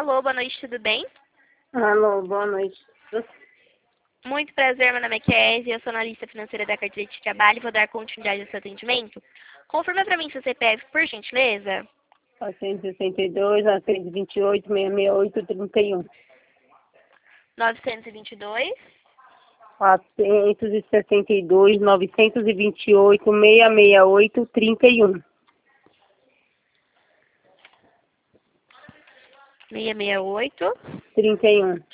Alô, boa noite, tudo bem? Alô, boa noite. Muito prazer, meu nome é Kézia, eu sou analista financeira da carteira de trabalho e vou dar continuidade ao seu atendimento. Confirma para mim seu CPF, por gentileza. 462, 428, 668, 31. 922, 462, 928, 668, 31. 668, 31.